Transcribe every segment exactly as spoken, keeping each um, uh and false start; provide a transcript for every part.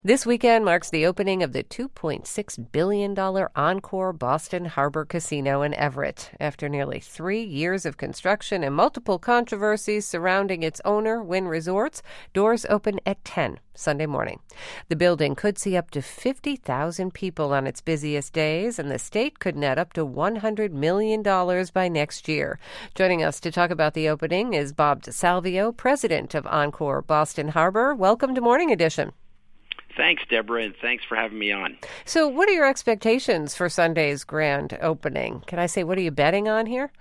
This weekend marks the opening of the two point six billion dollars Encore Boston Harbor Casino in Everett. After nearly three years of construction and multiple controversies surrounding its owner, Wynn Resorts, doors open at ten Sunday morning. The building could see up to fifty thousand people on its busiest days, and the state could net up to one hundred million dollars by next year. Joining us to talk about the opening is Bob DeSalvio, president of Encore Boston Harbor. Welcome to Morning Edition. Thanks, Deborah, and thanks for having me on. So what are your expectations for Sunday's grand opening? Can I say, what are you betting on here?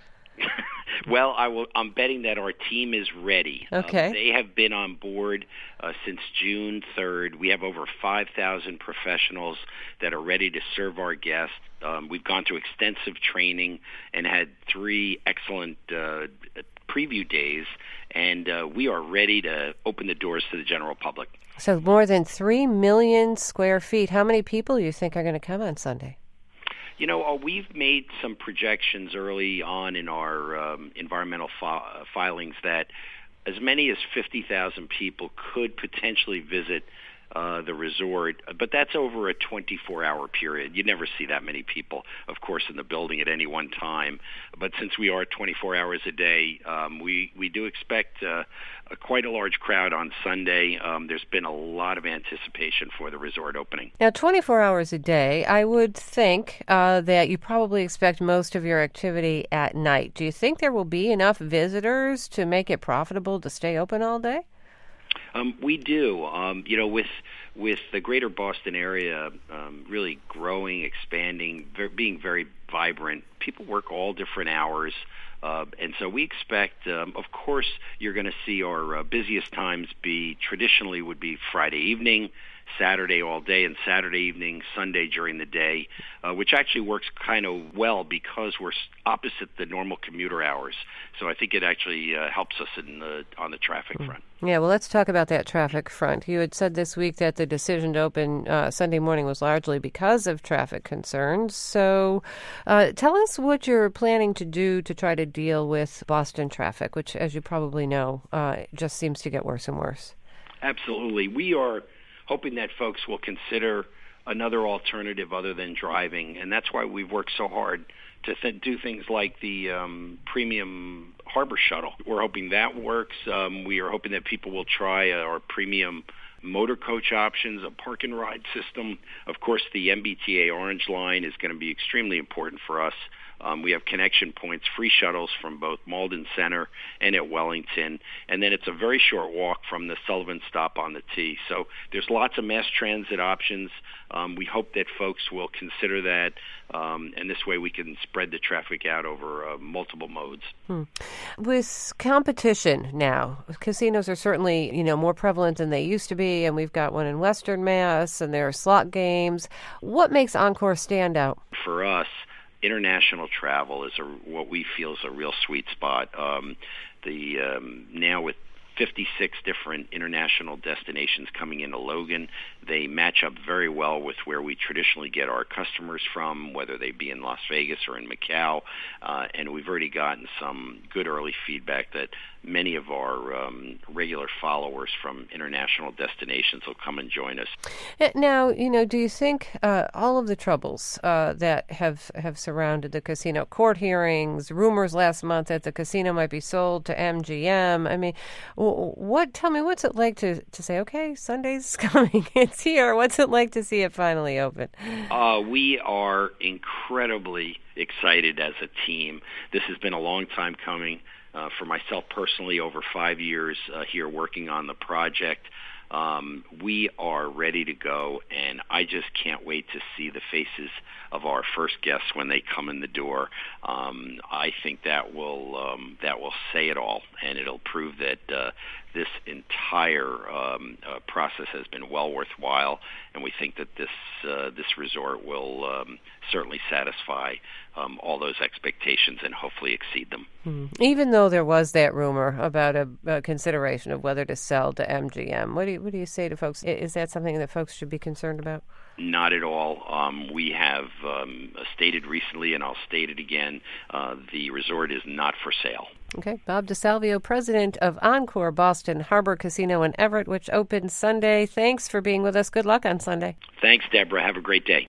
Well, I will, I'm betting that our team is ready. Okay. Um, they have been on board uh, since June third. We have over five thousand professionals that are ready to serve our guests. Um, we've gone through extensive training and had three excellent uh, preview days, and uh, we are ready to open the doors to the general public. So more than three million square feet. How many people do you think are going to come on Sunday? You know, uh, we've made some projections early on in our um, environmental fi- filings that as many as fifty thousand people could potentially visit uh, the resort, but that's over a twenty-four hour period. You never see that many people, of course, in the building at any one time. But since we are twenty-four hours a day, um, we, we do expect uh, a quite a large crowd on Sunday. Um, there's been a lot of anticipation for the resort opening. Now, twenty-four hours a day, I would think uh, that you probably expect most of your activity at night. Do you think there will be enough visitors to make it profitable to stay open all day? Um, we do. Um, you know, with with the greater Boston area um, really growing, expanding, ver- being very vibrant, people work all different hours. Uh, and so we expect, um, of course, you're going to see our uh, busiest times be traditionally would be Friday evening, Saturday all day, and Saturday evening, Sunday during the day, uh, which actually works kind of well because we're opposite the normal commuter hours. So I think it actually uh, helps us in the, on the traffic front. Yeah, well, let's talk about that traffic front. You had said this week that the decision to open uh, Sunday morning was largely because of traffic concerns. So uh, tell us what you're planning to do to try to deal with Boston traffic, which, as you probably know, uh, just seems to get worse and worse. Absolutely. We are hoping that folks will consider another alternative other than driving, and that's why we've worked so hard to th- do things like the um, premium harbor shuttle. We're hoping that works. Um, we are hoping that people will try uh, our premium motor coach options, a park and ride system. Of course, the M B T A Orange Line is going to be extremely important for us. Um, we have connection points, free shuttles from both Malden Center and at Wellington, and then it's a very short walk from the Sullivan stop on the T. So there's lots of mass transit options. Um, we hope that folks will consider that, um, and this way we can spread the traffic out over uh, multiple modes. Hmm. With competition now, casinos are certainly, you know, more prevalent than they used to be, and we've got one in Western Mass, and there are slot games. What makes Encore stand out? For us, international travel is a, what we feel is a real sweet spot. Um, the um, now with fifty-six different international destinations coming into Logan, they match up very well with where we traditionally get our customers from, whether they be in Las Vegas or in Macau. Uh, and we've already gotten some good early feedback that many of our um, regular followers from international destinations will come and join us. Now, you know, do you think uh, all of the troubles uh, that have, have surrounded the casino, court hearings, rumors last month that the casino might be sold to M G M, I mean, what? Tell me, what's it like to, to say, okay, Sunday's coming, it's here. What's it like to see it finally open? Uh, we are incredibly excited as a team. This has been a long time coming. Uh, for myself personally, over five years uh, here working on the project. Um, we are ready to go, and I just can't wait to see the faces of our first guests when they come in the door. Um, I think that will um, that will say it all, and it'll prove that uh, this entire um, uh, process has been well worthwhile, and we think that this uh, this resort will um, certainly satisfy um, all those expectations and hopefully exceed them. Hmm. Even though there was that rumor about a, a consideration of whether to sell to M G M, what do you, what do you say to folks? Is that something that folks should be concerned about? Not at all. Um, we have um, stated recently, and I'll state it again, uh, the resort is not for sale. Okay. Bob DeSalvio, president of Encore Boston Harbor Casino in Everett, which opens Sunday. Thanks for being with us. Good luck on Sunday. Thanks, Deborah. Have a great day.